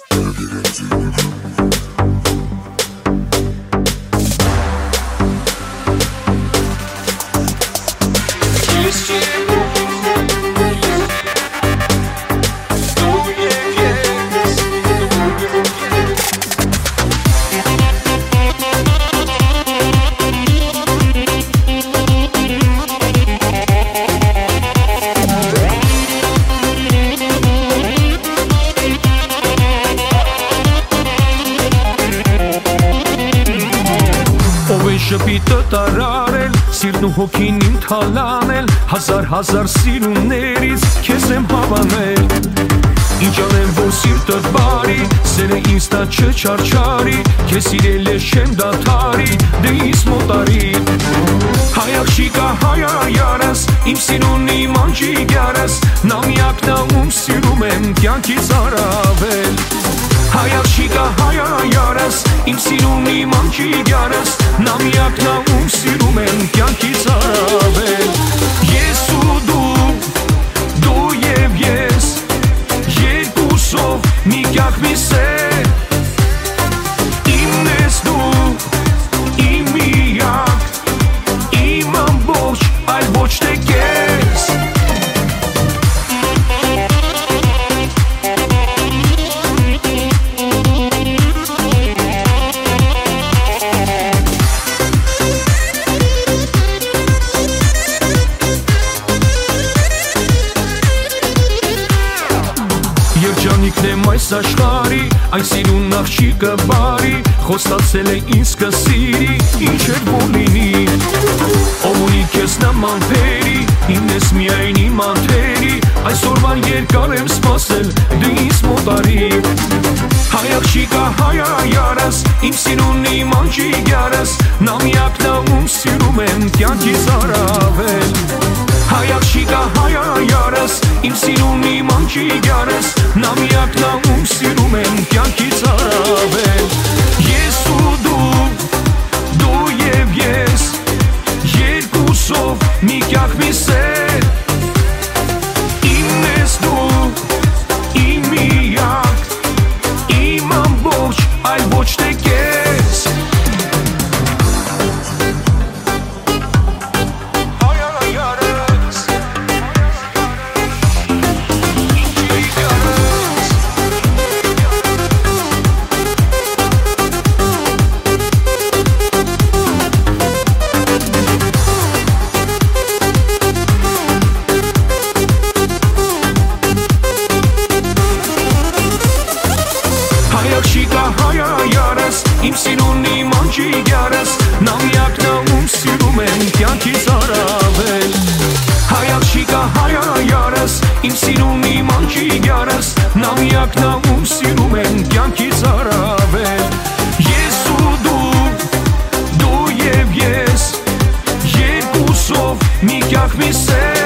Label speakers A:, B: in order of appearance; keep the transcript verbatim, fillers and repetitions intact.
A: Շպիտը տարարել, սիրն ու հոգին իմ թալանել, հազար հազար սիրուններից քեզ եմ հավանել։ Ինչ անեմ, որ սիրտդ բարի, սերը ինձ տա չչարչարի, քեզ սիրել ես չեմ դադարի, դե ինձ մոտարի։ Հայ աղջիկա, հայ արայարս, իմ սիրուն իմ անջիգարս, նա միակն ա ում սիրում եմ կյանքից առավել։ Հայ աղջիկա, հայ արայարս, իմ սիրուն իմ անջիգարս, նա միակն ա ում սիրում եմ կյանքից առավել։ Ես ու դու, դու և ես, երկուսով մի կյանք մի սեր, իմն ես դու, իմ միակ, իմ ամբողջ, այլ ոչ թե կես։ Երջանիկն եմ այս աշխարհի, այն սիրուն աղջիկը բարի, խոստացել է ինձ կսիրի, ինչ էր որ լինի։ Ով ունի քեզ նման թերի, ինձ ես միայն իմ անթերի, այսօրվան երկար եմ սպասել, դու ինձ մոտարի։ Հայ աղջիկա, հայ արայարս, իմ սիրուն իմ անջիգարս, նա միակն ա ում սիրում եմ կյանքից առավել։ Հայ աղջիկա, հայ արայարս, իմ սիրուն իմ անջիգարս, նա միակն ա ում սիրում եմ կյանքից առավել։ Ես ու դու, դու և ես, երկուսով մի կյանք մի սեր, իմն ես դու, իմ միակ, իմ ամբողջ, այլ ոչ թե կես։ Աղջիկա, հայ արայարս, իմ սիրուն իմ անջիգարս, նա միակն ա ում սիրում եմ կյանքից առավել։ Հայ աղջիկա, հայ արայարս, իմ սիրուն իմ անջիգարս, նա միակն ա ում սիրում եմ կյանքից առավել։ Ես ու դու, դու և ես, երկուսով մի կյանք մի սեր,